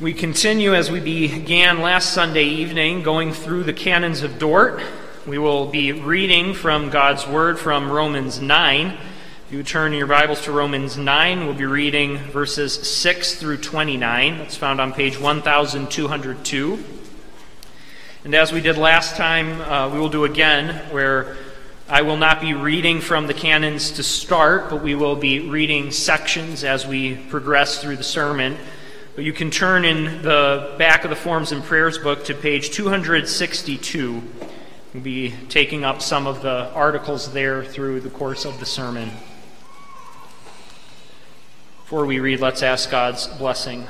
We continue as we began last Sunday evening going through the canons of Dort. We will be reading from God's Word from Romans 9. If you would turn your Bibles to Romans 9, we'll be reading verses 6 through 29. That's found on page 1202. And as we did last time, we will do again, where I will not be reading from the canons to start, but we will be reading sections as we progress through the sermon. But you can turn in the back of the Forms and Prayers book to page 262. We'll be taking up some of the articles there through the course of the sermon. Before we read, let's ask God's blessing.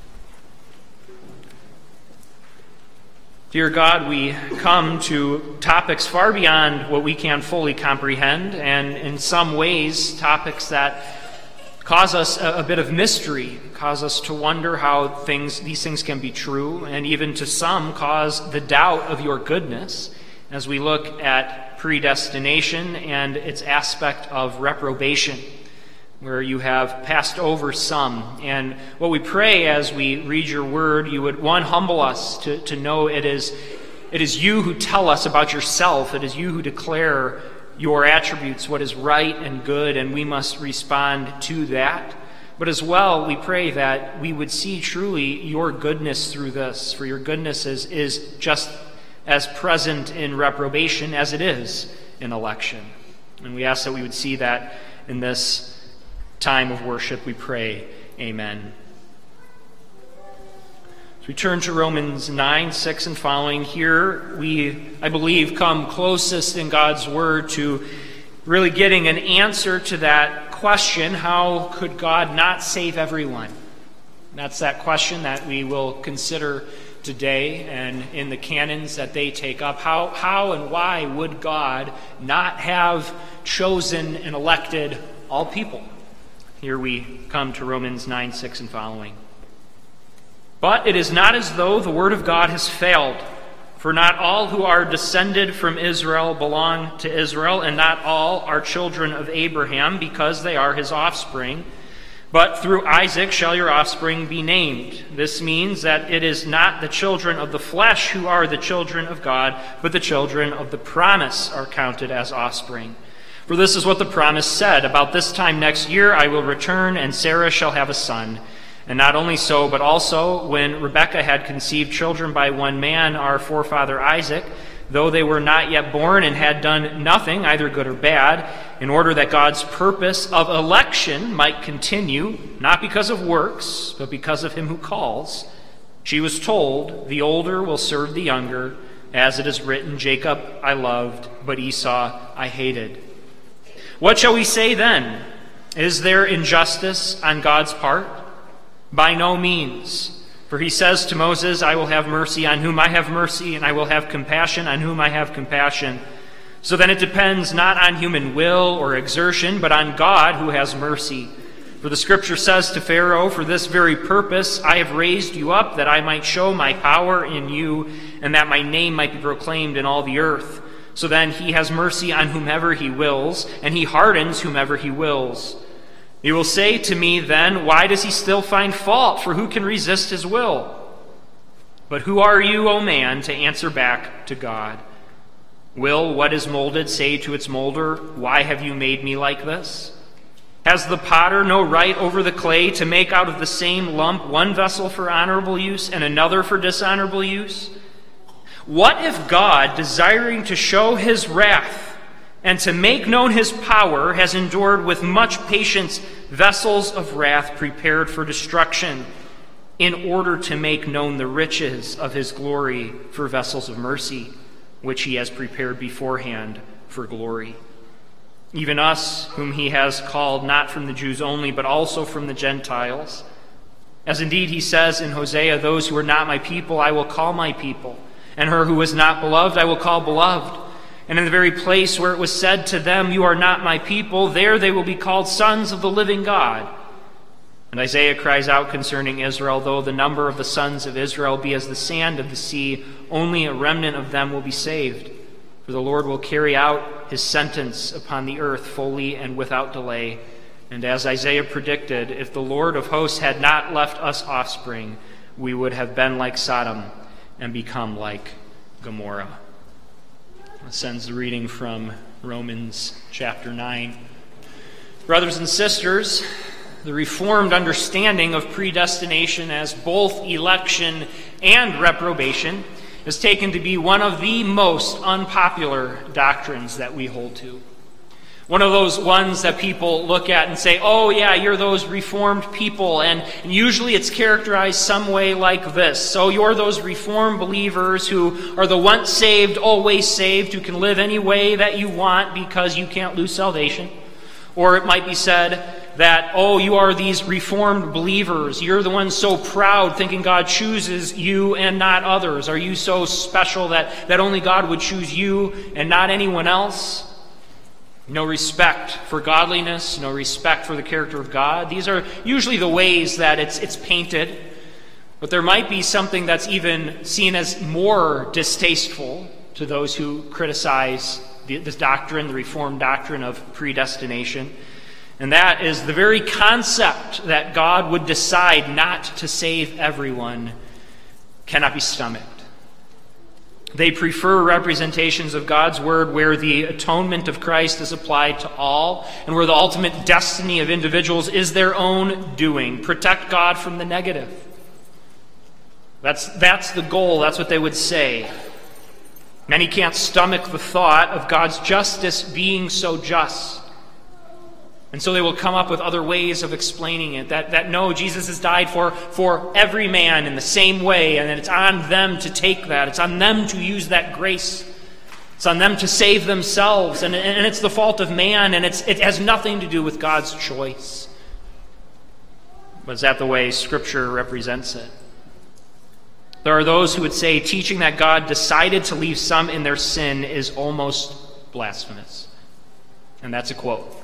Dear God, we come to topics far beyond what we can fully comprehend, and in some ways, topics that cause us a bit of mystery, cause us to wonder how these things can be true, and even to some cause the doubt of your goodness as we look at predestination and its aspect of reprobation, where you have passed over some. And what we pray as we read your word, you would, one, humble us to know it is you who tell us about yourself. It is you who declare your attributes, what is right and good, and we must respond to that. But as well, we pray that we would see truly your goodness through this, for your goodness is just as present in reprobation as it is in election. And we ask that we would see that in this time of worship, we pray. Amen. As we turn to Romans 9, 6 and following, here we, I believe, come closest in God's Word to really getting an answer to that question, how could God not save everyone? And that's that question that we will consider today and in the canons that they take up. How and why would God not have chosen and elected all people? Here we come to Romans 9, 6 and following. But it is not as though the word of God has failed, for not all who are descended from Israel belong to Israel, and not all are children of Abraham, because they are his offspring. But through Isaac shall your offspring be named. This means that it is not the children of the flesh who are the children of God, but the children of the promise are counted as offspring. For this is what the promise said, about this time next year I will return, and Sarah shall have a son. And not only so, but also when Rebekah had conceived children by one man, our forefather Isaac, though they were not yet born and had done nothing, either good or bad, in order that God's purpose of election might continue, not because of works, but because of him who calls, she was told, the older will serve the younger, as it is written, Jacob I loved, but Esau I hated. What shall we say then? Is there injustice on God's part? By no means. For he says to Moses, I will have mercy on whom I have mercy, and I will have compassion on whom I have compassion. So then it depends not on human will or exertion, but on God who has mercy. For the scripture says to Pharaoh, for this very purpose I have raised you up, that I might show my power in you, and that my name might be proclaimed in all the earth. So then he has mercy on whomever he wills, and he hardens whomever he wills. You will say to me then, why does he still find fault? For who can resist his will? But who are you, O man, to answer back to God? Will what is molded say to its molder, why have you made me like this? Has the potter no right over the clay to make out of the same lump one vessel for honorable use and another for dishonorable use? What if God, desiring to show his wrath and to make known his power, has endured with much patience vessels of wrath prepared for destruction, in order to make known the riches of his glory for vessels of mercy, which he has prepared beforehand for glory? Even us, whom he has called not from the Jews only, but also from the Gentiles. As indeed he says in Hosea, those who are not my people I will call my people, and her who is not beloved I will call beloved. And in the very place where it was said to them, you are not my people, there they will be called sons of the living God. And Isaiah cries out concerning Israel, though the number of the sons of Israel be as the sand of the sea, only a remnant of them will be saved. For the Lord will carry out his sentence upon the earth fully and without delay. And as Isaiah predicted, if the Lord of hosts had not left us offspring, we would have been like Sodom and become like Gomorrah. This ends the reading from Romans chapter 9. Brothers and sisters, the Reformed understanding of predestination as both election and reprobation is taken to be one of the most unpopular doctrines that we hold to. One of those ones that people look at and say, oh yeah, you're those Reformed people, and usually it's characterized some way like this. So you're those Reformed believers who are the once saved, always saved, who can live any way that you want because you can't lose salvation. Or it might be said that, oh, you are these Reformed believers. You're the ones so proud thinking God chooses you and not others. Are you so special that only God would choose you and not anyone else? No respect for godliness, no respect for the character of God. These are usually the ways that it's painted. But there might be something that's even seen as more distasteful to those who criticize this doctrine, the Reformed doctrine of predestination. And that is the very concept that God would decide not to save everyone cannot be stomached. They prefer representations of God's word where the atonement of Christ is applied to all and where the ultimate destiny of individuals is their own doing. Protect God from the negative. That's the goal. That's what they would say. Many can't stomach the thought of God's justice being so just. And so they will come up with other ways of explaining it. That no, Jesus has died for every man in the same way, and it's on them to take that. It's on them to use that grace. It's on them to save themselves. And it's the fault of man, and it has nothing to do with God's choice. But is that the way Scripture represents it? There are those who would say teaching that God decided to leave some in their sin is almost blasphemous. And that's a quote.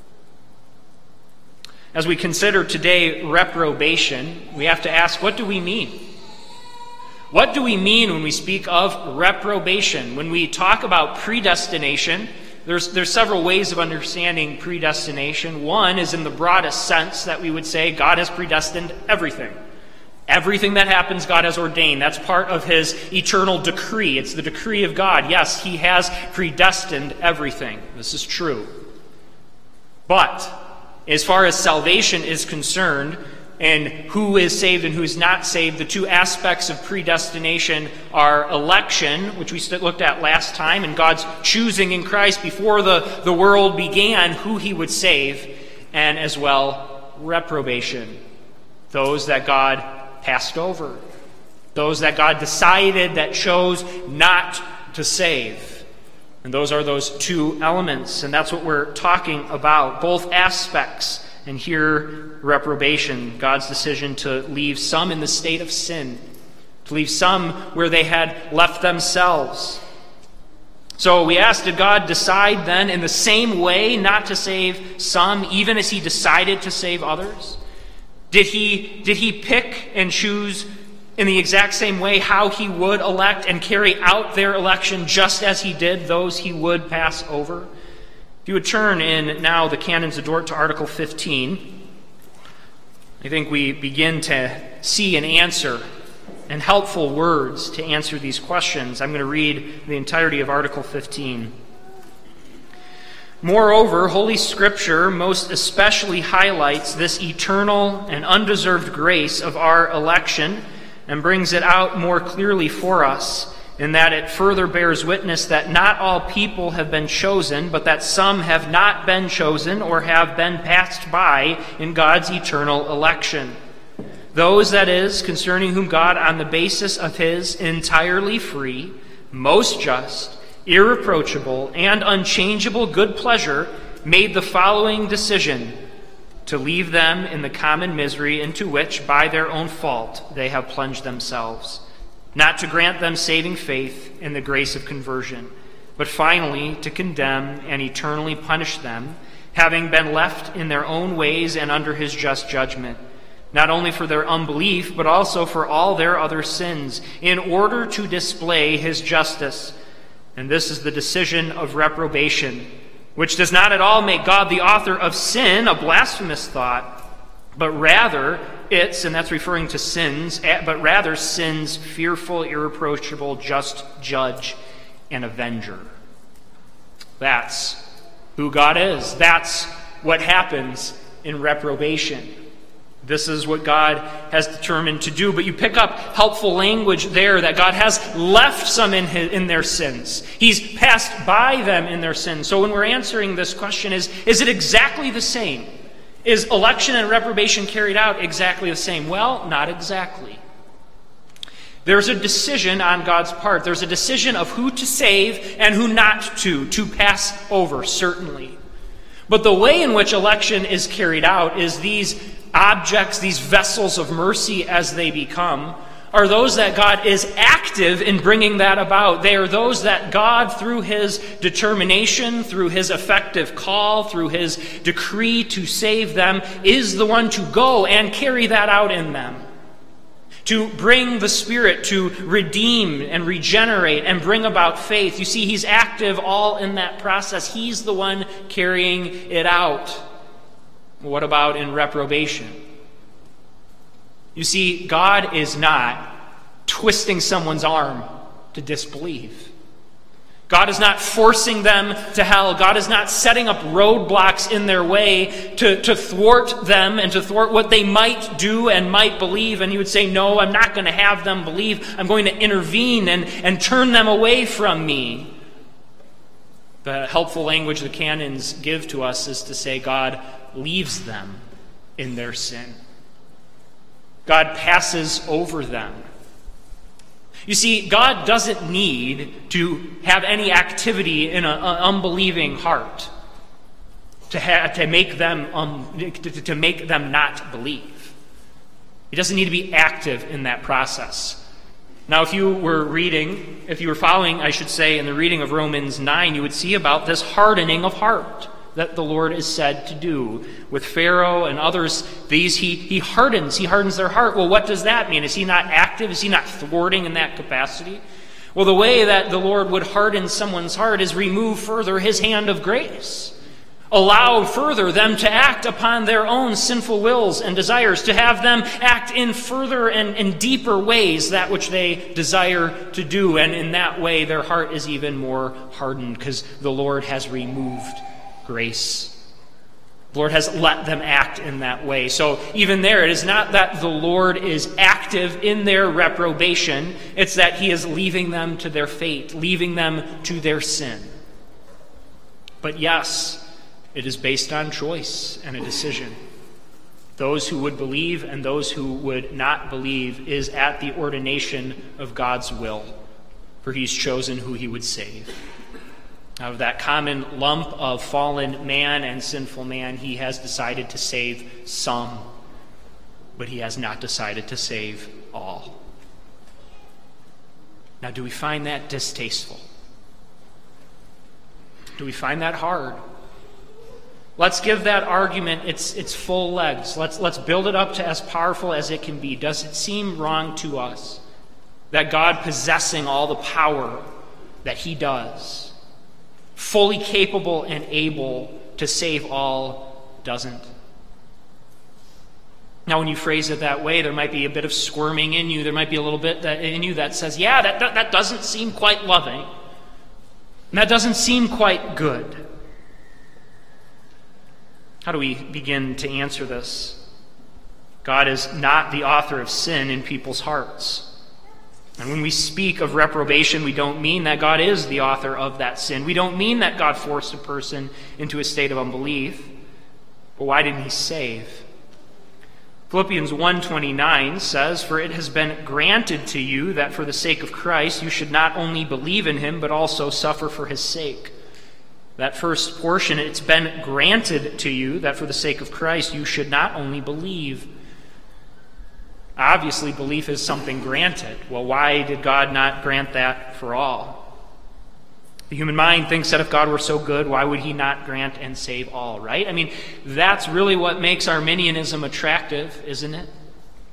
As we consider today reprobation, we have to ask, what do we mean? What do we mean when we speak of reprobation? When we talk about predestination, there's several ways of understanding predestination. One is in the broadest sense that we would say God has predestined everything. Everything that happens, God has ordained. That's part of his eternal decree. It's the decree of God. Yes, he has predestined everything. This is true. But as far as salvation is concerned, and who is saved and who is not saved, the two aspects of predestination are election, which we looked at last time, and God's choosing in Christ before the world began who he would save, and as well reprobation, those that God passed over, those that God decided that chose not to save. And those are those two elements, and that's what we're talking about, both aspects. And here, reprobation, God's decision to leave some in the state of sin, to leave some where they had left themselves. So we ask, did God decide then in the same way not to save some, even as he decided to save others? Did he pick and choose in the exact same way how he would elect and carry out their election just as he did those he would pass over? If you would turn in now the Canons of Dort to Article 15, I think we begin to see an answer and helpful words to answer these questions. I'm going to read the entirety of Article 15. Moreover, Holy Scripture most especially highlights this eternal and undeserved grace of our election and brings it out more clearly for us, in that it further bears witness that not all people have been chosen, but that some have not been chosen or have been passed by in God's eternal election. Those, that is, concerning whom God, on the basis of his entirely free, most just, irreproachable, and unchangeable good pleasure, made the following decision: to leave them in the common misery into which, by their own fault, they have plunged themselves, not to grant them saving faith in the grace of conversion, but finally to condemn and eternally punish them, having been left in their own ways and under his just judgment, not only for their unbelief, but also for all their other sins, in order to display his justice. And this is the decision of reprobation, which does not at all make God the author of sin a blasphemous thought, but rather and that's referring to sins, but rather sin's fearful, irreproachable, just judge and avenger. That's who God is. That's what happens in reprobation. This is what God has determined to do. But you pick up helpful language there that God has left some in their sins. He's passed by them in their sins. So when we're answering this question, is it exactly the same? Is election and reprobation carried out exactly the same? Well, not exactly. There's a decision on God's part. There's a decision of who to save and who not to pass over, certainly. But the way in which election is carried out is these objects, these vessels of mercy as they become, are those that God is active in bringing that about. They are those that God, through his determination, through his effective call, through his decree to save them, is the one to go and carry that out in them. To bring the Spirit, to redeem and regenerate and bring about faith. You see, he's active all in that process. He's the one carrying it out. What about in reprobation? You see, God is not twisting someone's arm to disbelieve. God is not forcing them to hell. God is not setting up roadblocks in their way to thwart them and to thwart what they might do and might believe. And he would say, no, I'm not going to have them believe. I'm going to intervene and turn them away from me. The helpful language the canons give to us is to say God leaves them in their sin. God passes over them. You see, God doesn't need to have any activity in an unbelieving heart to make them not believe. He doesn't need to be active in that process. Now, if you were following, I should say, in the reading of Romans 9, you would see about this hardening of heart that the Lord is said to do. With Pharaoh and others, he hardens their heart. Well, what does that mean? Is he not active? Is he not thwarting in that capacity? Well, the way that the Lord would harden someone's heart is remove further his hand of grace. Allow further them to act upon their own sinful wills and desires, to have them act in further and deeper ways that which they desire to do. And in that way, their heart is even more hardened because the Lord has removed grace. The Lord has let them act in that way. So even there, it is not that the Lord is active in their reprobation. It's that he is leaving them to their fate, leaving them to their sin. But yes, it is based on choice and a decision. Those who would believe and those who would not believe is at the ordination of God's will, for he's chosen who he would save. Out of that common lump of fallen man and sinful man, he has decided to save some, but he has not decided to save all. Now, do we find that distasteful? Do we find that hard? Let's give that argument its full legs. Let's build it up to as powerful as it can be. Does it seem wrong to us that God, possessing all the power that he does, fully capable and able to save all, doesn't? Now, when you phrase it that way, there might be a bit of squirming in you. There might be a little bit in you that says, yeah, that doesn't seem quite loving. And that doesn't seem quite good. How do we begin to answer this? God is not the author of sin in people's hearts. And when we speak of reprobation, we don't mean that God is the author of that sin. We don't mean that God forced a person into a state of unbelief. But why didn't he save? Philippians 1:29 says, "For it has been granted to you that for the sake of Christ you should not only believe in him, but also suffer for his sake." That first portion, it's been granted to you that for the sake of Christ you should not only believe. Obviously, belief is something granted. Well, why did God not grant that for all? The human mind thinks that if God were so good, why would he not grant and save all, right? I mean, that's really what makes Arminianism attractive, isn't it?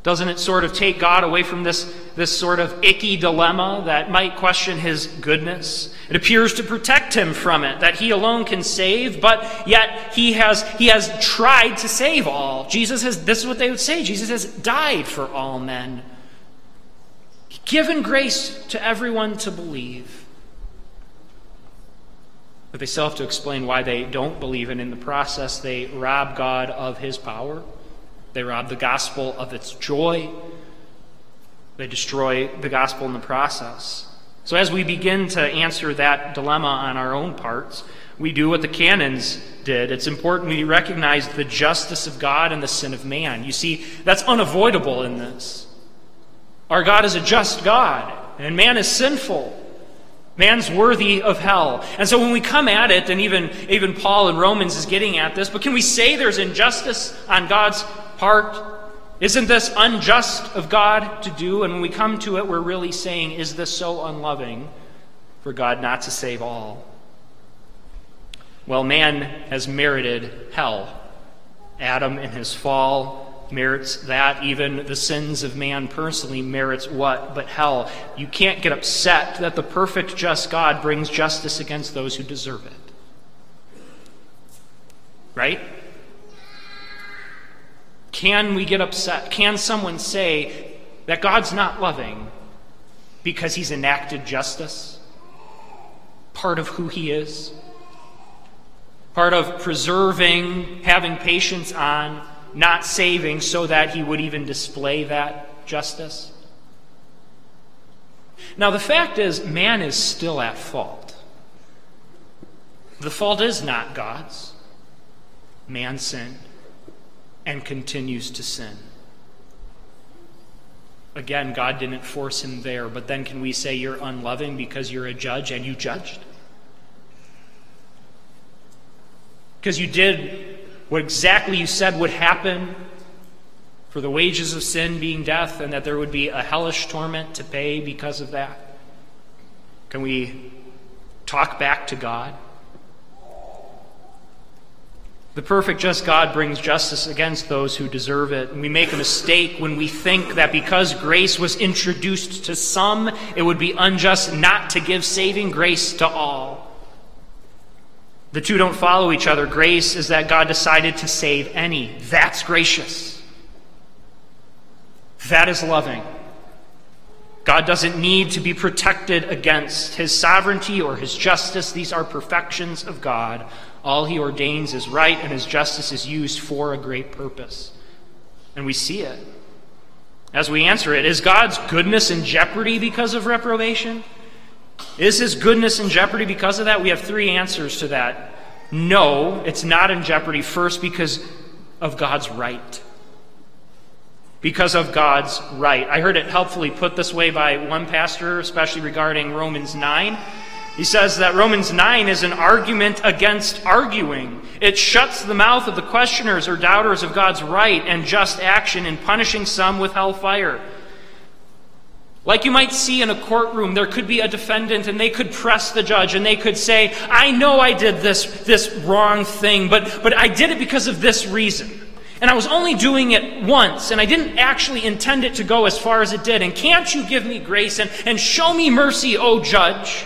Doesn't it sort of take God away from this sort of icky dilemma that might question his goodness? It appears to protect him from it, that he alone can save, but yet he has tried to save all. This is what they would say, Jesus has died for all men. Given grace to everyone to believe. But they still have to explain why they don't believe, and in the process they rob God of his power. They rob the gospel of its joy. They destroy the gospel in the process. So as we begin to answer that dilemma on our own parts, we do what the canons did. It's important we recognize the justice of God and the sin of man. You see, that's unavoidable in this. Our God is a just God, and man is sinful. Man's worthy of hell. And so when we come at it, and even Paul in Romans is getting at this, but can we say there's injustice on God's part? Isn't this unjust of God to do? And when we come to it, we're really saying, is this so unloving for God not to save all? Well, man has merited hell. Adam in his fall merits that. Even the sins of man personally merits what? But hell. You can't get upset that the perfect, just God brings justice against those who deserve it. Right? Can we get upset? Can someone say that God's not loving because he's enacted justice? Part of who he is? Part of preserving, having patience on, not saving so that he would even display that justice? Now, the fact is, man is still at fault. The fault is not God's. Man sinned and continues to sin. Again, God didn't force him there, but then can we say you're unloving because you're a judge and you judged? Because you did what exactly you said would happen, for the wages of sin being death, and that there would be a hellish torment to pay because of that? Can we talk back to God? The perfect, just God brings justice against those who deserve it. And we make a mistake when we think that because grace was introduced to some, it would be unjust not to give saving grace to all. The two don't follow each other. Grace is that God decided to save any. That's gracious. That is loving. God doesn't need to be protected against. His sovereignty or his justice, these are perfections of God. All he ordains is right, and his justice is used for a great purpose. And we see it. As we answer it, is God's goodness in jeopardy because of reprobation? Is his goodness in jeopardy because of that? We have three answers to that. No, it's not in jeopardy. First, because of God's right. Because of God's right. I heard it helpfully put this way by one pastor, especially regarding Romans 9. He says that Romans 9 is an argument against arguing. It shuts the mouth of the questioners or doubters of God's right and just action in punishing some with hellfire. Like you might see in a courtroom, there could be a defendant and they could press the judge and they could say, I know I did this wrong thing, but I did it because of this reason. And I was only doing it once, and I didn't actually intend it to go as far as it did. And can't you give me grace and show me mercy, O judge?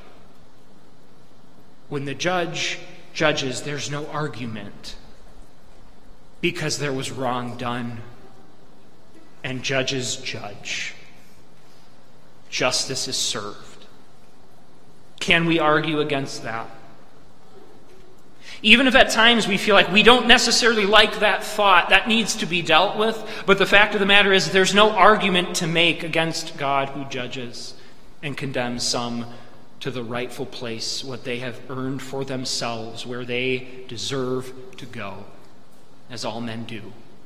When the judge judges, there's no argument because there was wrong done. And judges judge. Justice is served. Can we argue against that? Even if at times we feel like we don't necessarily like that thought, that needs to be dealt with. But the fact of the matter is there's no argument to make against God who judges and condemns some to the rightful place, what they have earned for themselves, where they deserve to go, as all men do.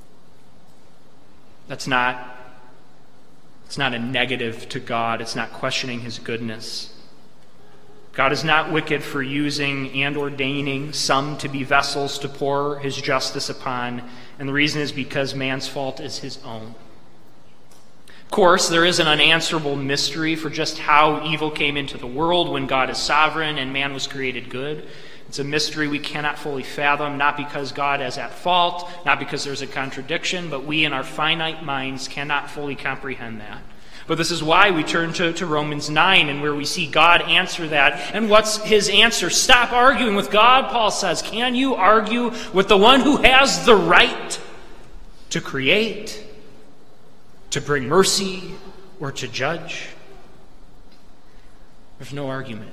It's not a negative to God. It's not questioning his goodness. God is not wicked for using and ordaining some to be vessels to pour his justice upon, and the reason is because man's fault is his own. Of course, there is an unanswerable mystery for just how evil came into the world when God is sovereign and man was created good. It's a mystery we cannot fully fathom, not because God is at fault, not because there's a contradiction, but we in our finite minds cannot fully comprehend that. But this is why we turn to Romans 9 and where we see God answer that. And what's his answer? Stop arguing with God, Paul says. Can you argue with the one who has the right to create, to bring mercy, or to judge? There's no argument.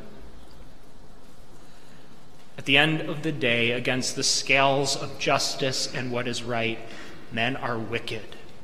At the end of the day, against the scales of justice and what is right, men are wicked.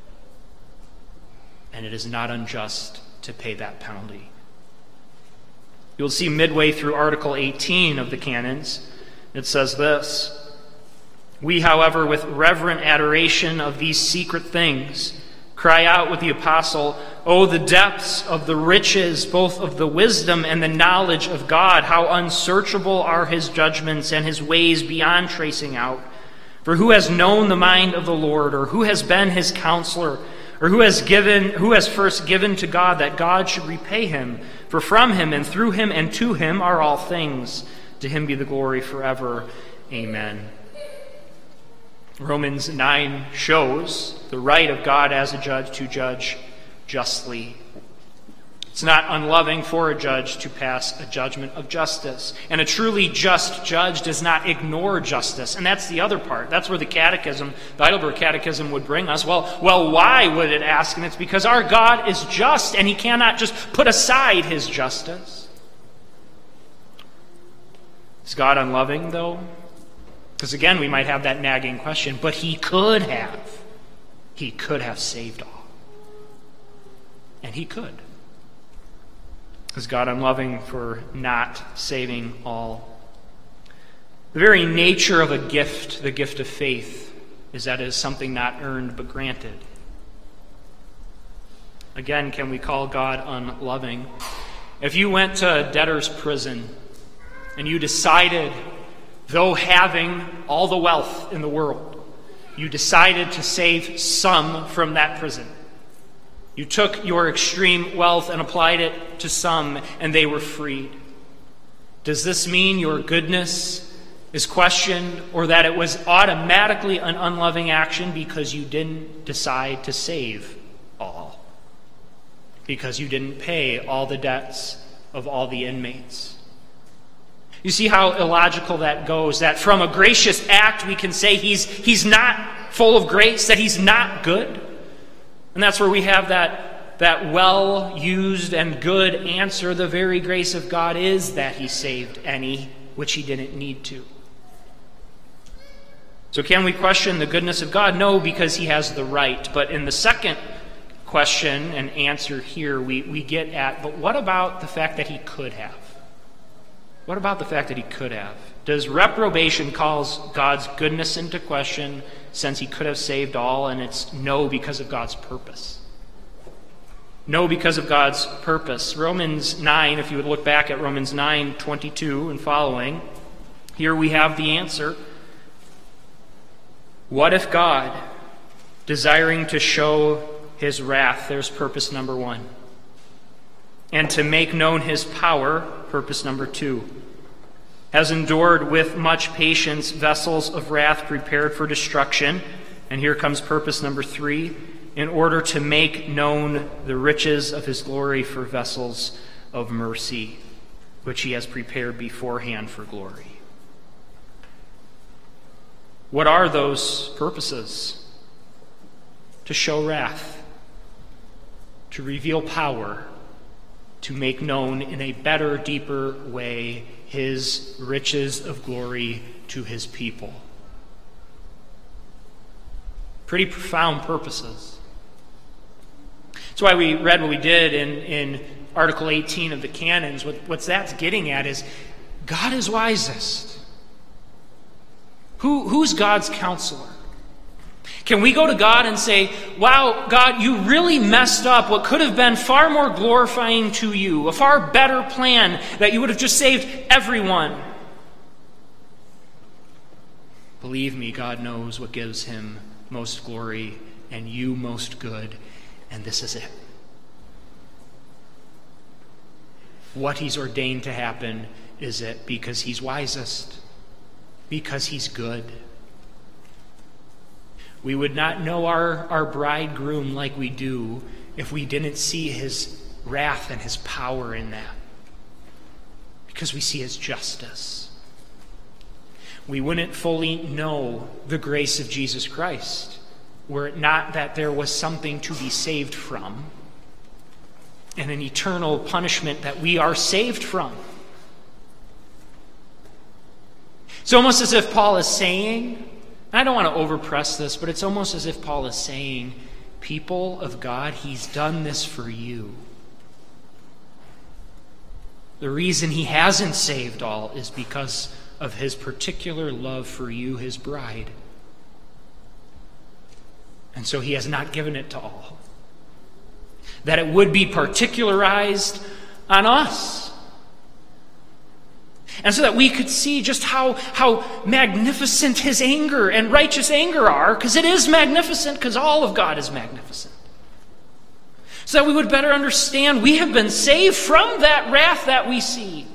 And it is not unjust to pay that penalty. You'll see midway through Article 18 of the canons, it says this: "We, however, with reverent adoration of these secret things, cry out with the apostle, O the depths of the riches, both of the wisdom and the knowledge of God! How unsearchable are his judgments and his ways beyond tracing out! For who has known the mind of the Lord, or who has been his counselor, or who has first given to God that God should repay him? For from him and through him and to him are all things. To him be the glory forever. Amen." Romans 9 shows the right of God as a judge to judge justly. It's not unloving for a judge to pass a judgment of justice. And a truly just judge does not ignore justice. And that's the other part. That's where the Catechism, the Heidelberg Catechism, would bring us. Well, why would it ask? And it's because our God is just, and he cannot just put aside his justice. Is God unloving, though? Because again, we might have that nagging question, but he could have. He could have saved all. And he could. Is God unloving for not saving all? The very nature of a gift, the gift of faith, is that it is something not earned but granted. Again, can we call God unloving? If you went to a debtor's prison and you decided, though having all the wealth in the world, you decided to save some from that prison. You took your extreme wealth and applied it to some, and they were freed. Does this mean your goodness is questioned, or that it was automatically an unloving action because you didn't decide to save all? Because you didn't pay all the debts of all the inmates? You see how illogical that goes, that from a gracious act we can say he's not full of grace, that he's not good? And that's where we have that well-used and good answer. The very grace of God is that he saved any which he didn't need to. So can we question the goodness of God? No, because he has the right. But in the second question and answer here, we get at, but what about the fact that he could have? What about the fact that he could have? Does reprobation call God's goodness into question since he could have saved all? And it's no, because of God's purpose. No, because of God's purpose. Romans 9, if you would look back at Romans 9:22 and following, here we have the answer. What if God, desiring to show his wrath, there's purpose number 1, and to make known his power, purpose number 2, has endured with much patience vessels of wrath prepared for destruction, and here comes purpose number 3, in order to make known the riches of his glory for vessels of mercy, which he has prepared beforehand for glory. What are those purposes? To show wrath, to reveal power, to make known in a better, deeper way his riches of glory to his people. Pretty profound purposes. That's why we read what we did in Article 18 of the canons. What that's getting at is God is wisest. Who's God's counselor? Can we go to God and say, wow, God, you really messed up what could have been far more glorifying to you, a far better plan that you would have just saved everyone? Believe me, God knows what gives him most glory and you most good, and this is it. What he's ordained to happen is it because he's wisest. because he's good. We would not know our bridegroom like we do if we didn't see his wrath and his power in that, because we see his justice. We wouldn't fully know the grace of Jesus Christ were it not that there was something to be saved from and an eternal punishment that we are saved from. It's almost as if Paul is saying, and I don't want to overpress this, but it's almost as if Paul is saying, people of God, he's done this for you. The reason he hasn't saved all is because of his particular love for you, his bride. And so he has not given it to all. That it would be particularized on us. And so that we could see just how magnificent his anger and righteous anger are, because it is magnificent, because all of God is magnificent. So that we would better understand we have been saved from that wrath that we see.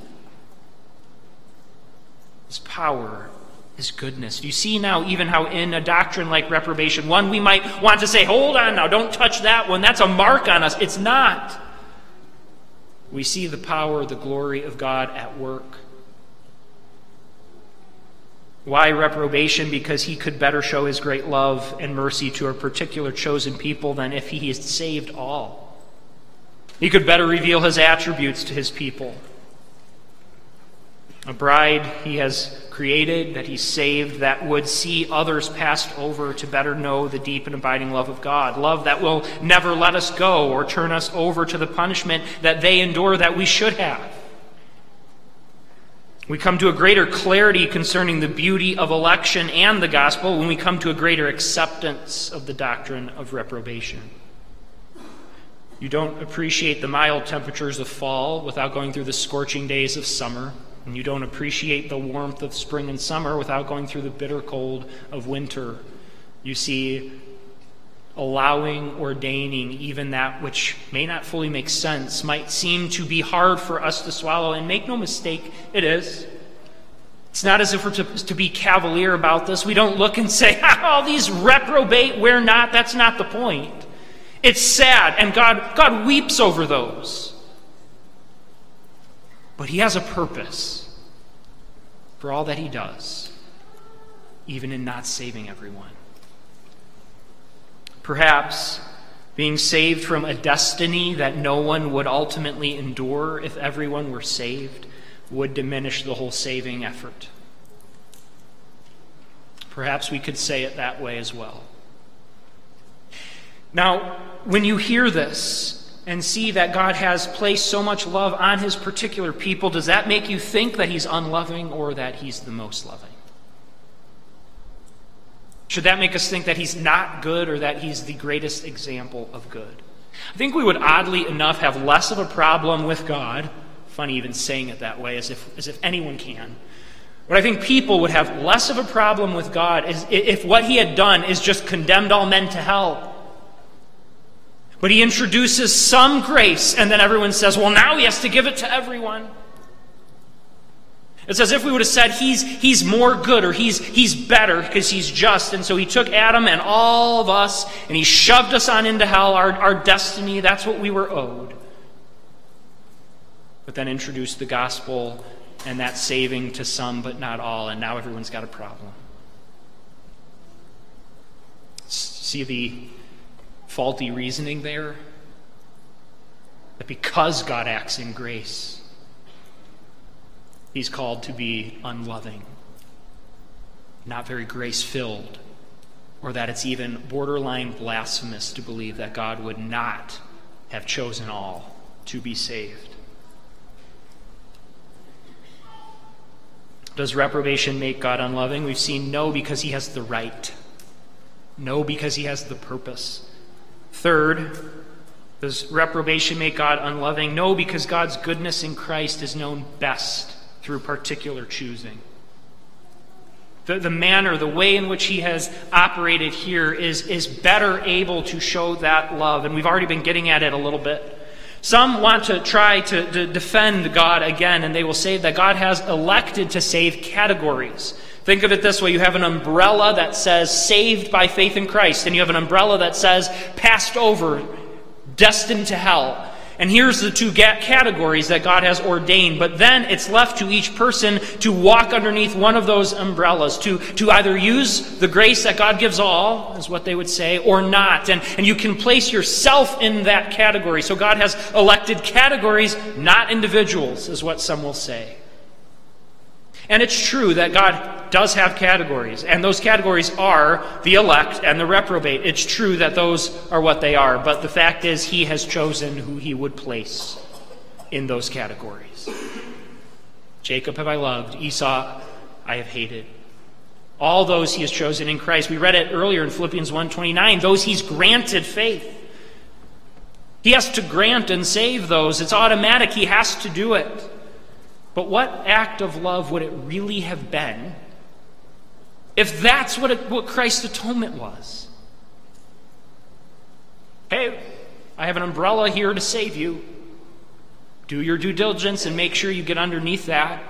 His power, his goodness. Do you see now even how in a doctrine like reprobation, one we might want to say, hold on now, don't touch that one, that's a mark on us. It's not. We see the power, the glory of God at work. Why reprobation? Because he could better show his great love and mercy to a particular chosen people than if he has saved all. He could better reveal his attributes to his people. A bride he has created, that he saved, that would see others passed over to better know the deep and abiding love of God. Love that will never let us go or turn us over to the punishment that they endure that we should have. We come to a greater clarity concerning the beauty of election and the gospel when we come to a greater acceptance of the doctrine of reprobation. You don't appreciate the mild temperatures of fall without going through the scorching days of summer. And you don't appreciate the warmth of spring and summer without going through the bitter cold of winter. You see, allowing, ordaining, even that which may not fully make sense, might seem to be hard for us to swallow. And make no mistake, it is. It's not as if we're to be cavalier about this. We don't look and say, all these reprobate, we're not. That's not the point. It's sad, and God weeps over those. But he has a purpose for all that he does, even in not saving everyone. Perhaps being saved from a destiny that no one would ultimately endure if everyone were saved would diminish the whole saving effort. Perhaps we could say it that way as well. Now, when you hear this and see that God has placed so much love on his particular people, does that make you think that he's unloving or that he's the most loving? Should that make us think that he's not good or that he's the greatest example of good? I think we would oddly enough have less of a problem with God. Funny even saying it that way, as if anyone can. But I think people would have less of a problem with God if what he had done is just condemned all men to hell. But he introduces some grace, and then everyone says, well, now he has to give it to everyone. It's as if we would have said he's more good, or he's better because he's just. And so he took Adam and all of us, and he shoved us on into hell, our destiny. That's what we were owed. But then introduced the gospel and that saving to some but not all, and now everyone's got a problem. See the faulty reasoning there? That because God acts in grace, he's called to be unloving, not very grace-filled, or that it's even borderline blasphemous to believe that God would not have chosen all to be saved. Does reprobation make God unloving? We've seen no, because he has the right. No, because he has the purpose. Third, does reprobation make God unloving? No, because God's goodness in Christ is known best through particular choosing. The manner, the way in which he has operated here is better able to show that love. And we've already been getting at it a little bit. Some want to try to defend God again, and they will say that God has elected to save categories. Think of it this way. You have an umbrella that says saved by faith in Christ, and you have an umbrella that says passed over, destined to hell. And here's the two categories that God has ordained. But then it's left to each person to walk underneath one of those umbrellas, to either use the grace that God gives all, is what they would say, or not. And you can place yourself in that category. So God has elected categories, not individuals, is what some will say. And it's true that God does have categories, and those categories are the elect and the reprobate. It's true that those are what they are, but the fact is he has chosen who he would place in those categories. Jacob have I loved, Esau I have hated. All those he has chosen in Christ. We read it earlier in Philippians 1:29, those he's granted faith. He has to grant and save those. It's automatic, he has to do it. But what act of love would it really have been if that's what Christ's atonement was? Hey, I have an umbrella here to save you. Do your due diligence and make sure you get underneath that.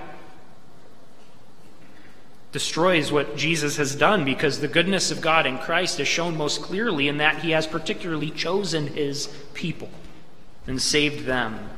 Destroys what Jesus has done, because the goodness of God in Christ is shown most clearly in that he has particularly chosen his people and saved them.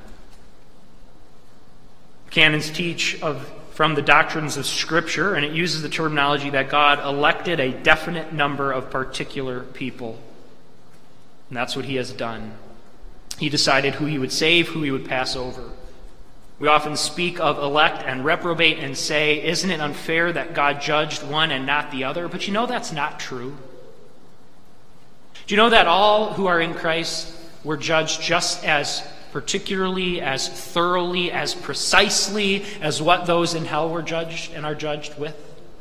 Canons teach from the doctrines of Scripture, and it uses the terminology that God elected a definite number of particular people. And that's what he has done. He decided who he would save, who he would pass over. We often speak of elect and reprobate and say, isn't it unfair that God judged one and not the other? But you know that's not true. Do you know that all who are in Christ were judged just as particularly, as thoroughly, as precisely as what those in hell were judged and are judged with?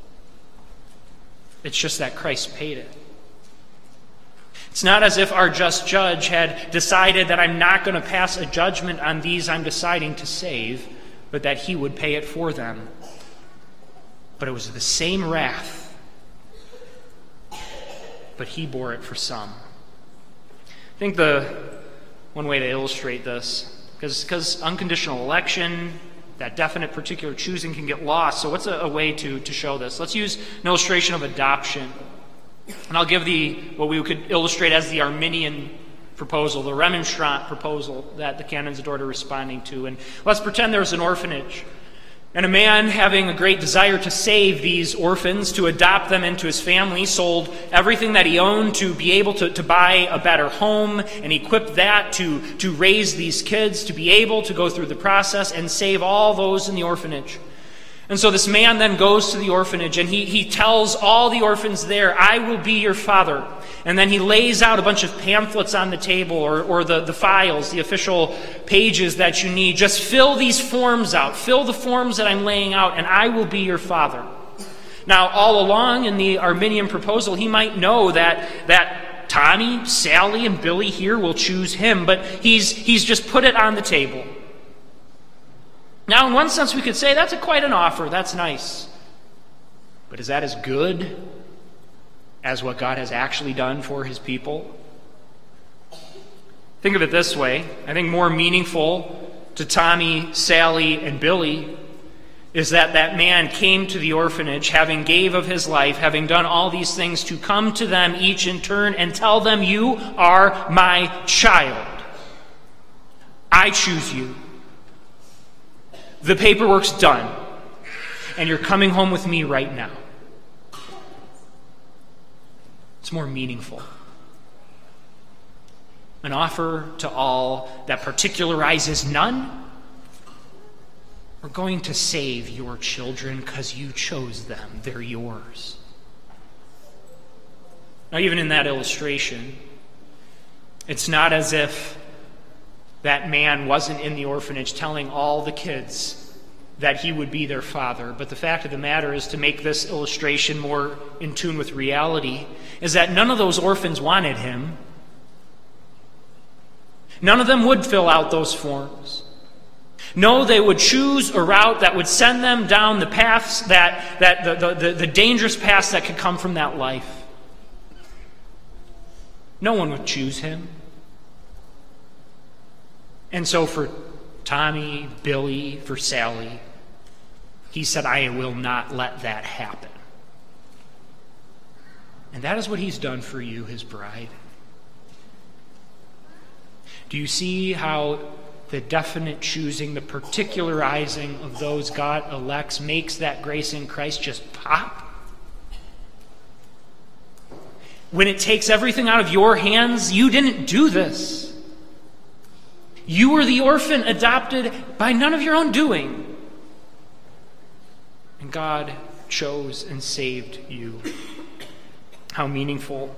It's just that Christ paid it. It's not as if our just judge had decided that I'm not going to pass a judgment on these I'm deciding to save, but that he would pay it for them. But it was the same wrath, but he bore it for some. I think one way to illustrate this, because unconditional election, that definite particular choosing can get lost. So what's a way to show this? Let's use an illustration of adoption. And I'll give what we could illustrate as the Arminian proposal, the Remonstrant proposal that the Canons of Dort are responding to. And let's pretend there's an orphanage. And a man, having a great desire to save these orphans, to adopt them into his family, sold everything that he owned to be able to buy a better home, and equipped that to raise these kids, to be able to go through the process and save all those in the orphanage. And so this man then goes to the orphanage, and he tells all the orphans there, I will be your father. And then he lays out a bunch of pamphlets on the table, or the files, the official pages that you need. Just fill these forms out. Fill the forms that I'm laying out, and I will be your father. Now, all along in the Arminian proposal, he might know that Tommy, Sally, and Billy here will choose him, but he's just put it on the table. Now, in one sense, we could say that's quite an offer. That's nice. But is that as good as what God has actually done for his people? Think of it this way. I think more meaningful to Tommy, Sally, and Billy is that man came to the orphanage, having gave of his life, having done all these things, to come to them each in turn and tell them, you are my child. I choose you. The paperwork's done, and you're coming home with me right now. It's more meaningful. An offer to all that particularizes none. We're going to save your children because you chose them. They're yours. Now, even in that illustration, it's not as if that man wasn't in the orphanage telling all the kids that he would be their father. But the fact of the matter is, to make this illustration more in tune with reality, is that none of those orphans wanted him. None of them would fill out those forms. No, they would choose a route that would send them down the paths the dangerous paths that could come from that life. No one would choose him. And so for Tommy, Billy, for Sally, he said, I will not let that happen. And that is what he's done for you, his bride. Do you see how the definite choosing, the particularizing of those God elects makes that grace in Christ just pop? When it takes everything out of your hands, you didn't do this. You were the orphan adopted by none of your own doing. And God chose and saved you. How meaningful.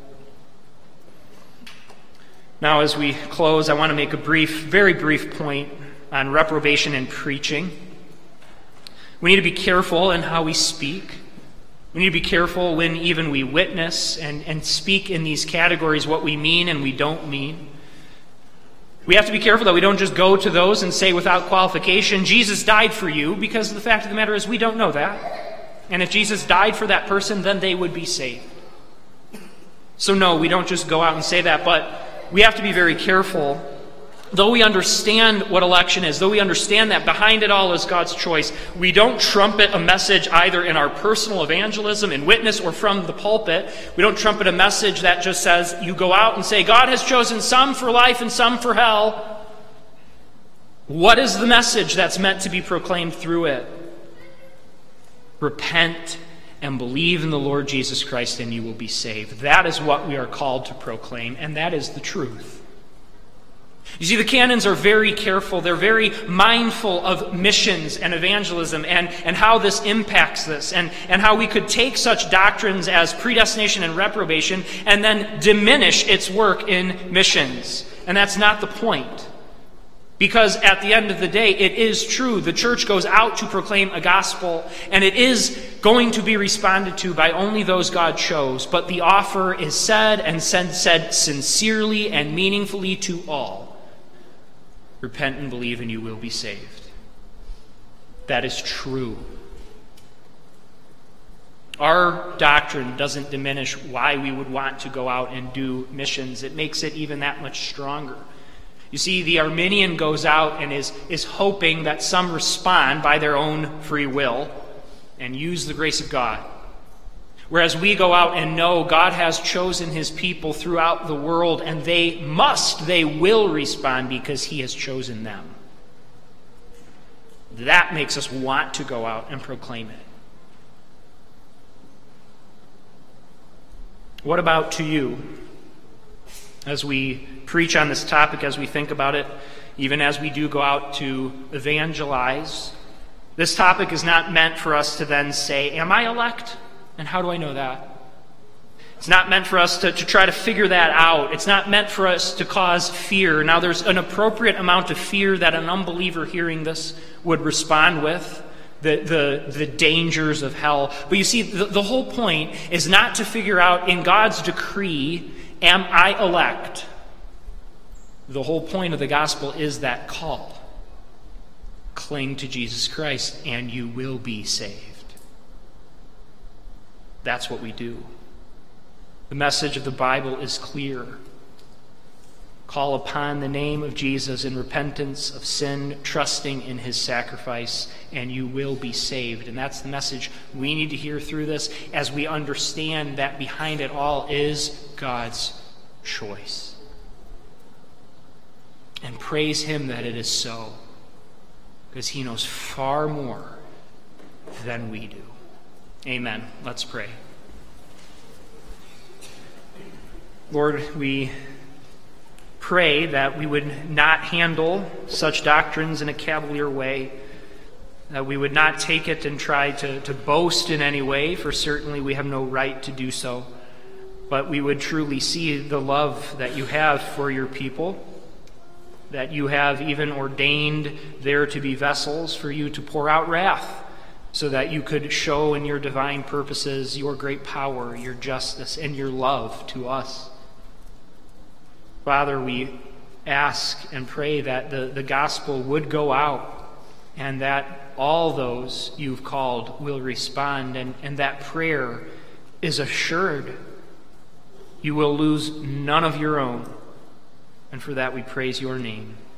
Now, as we close, I want to make a very brief point on reprobation in preaching. We need to be careful in how we speak. We need to be careful when even we witness and speak in these categories what we mean and we don't mean. We have to be careful that we don't just go to those and say without qualification, Jesus died for you, because the fact of the matter is we don't know that. And if Jesus died for that person, then they would be saved. So no, we don't just go out and say that, but we have to be very careful. Though we understand what election is, though we understand that behind it all is God's choice, we don't trumpet a message either in our personal evangelism and witness or from the pulpit. We don't trumpet a message that just says, you go out and say, God has chosen some for life and some for hell. What is the message that's meant to be proclaimed through it? Repent and believe in the Lord Jesus Christ and you will be saved. That is what we are called to proclaim, and that is the truth. You see, the canons are very careful. They're very mindful of missions and evangelism and how this impacts this and how we could take such doctrines as predestination and reprobation and then diminish its work in missions. And that's not the point. Because at the end of the day, it is true. The church goes out to proclaim a gospel, and it is going to be responded to by only those God chose. But the offer is said and said sincerely and meaningfully to all. Repent and believe, and you will be saved. That is true. Our doctrine doesn't diminish why we would want to go out and do missions. It makes it even that much stronger. You see, the Arminian goes out and is hoping that some respond by their own free will and use the grace of God. Whereas we go out and know God has chosen his people throughout the world, and they will respond because he has chosen them. That makes us want to go out and proclaim it. What about to you? As we preach on this topic, as we think about it, even as we do go out to evangelize, this topic is not meant for us to then say, am I elect? And how do I know that? It's not meant for us to try to figure that out. It's not meant for us to cause fear. Now, there's an appropriate amount of fear that an unbeliever hearing this would respond with, the dangers of hell. But you see, the whole point is not to figure out in God's decree, am I elect? The whole point of the gospel is that call. Cling to Jesus Christ and you will be saved. That's what we do. The message of the Bible is clear. Call upon the name of Jesus in repentance of sin, trusting in his sacrifice, and you will be saved. And that's the message we need to hear through this as we understand that behind it all is God's choice. And praise him that it is so, because he knows far more than we do. Amen. Let's pray. Lord, we pray that we would not handle such doctrines in a cavalier way, that we would not take it and try to boast in any way, for certainly we have no right to do so, but we would truly see the love that you have for your people, that you have even ordained there to be vessels for you to pour out wrath, so that you could show in your divine purposes your great power, your justice, and your love to us. Father, we ask and pray that the gospel would go out and that all those you've called will respond, and that prayer is assured. You will lose none of your own, and for that we praise your name.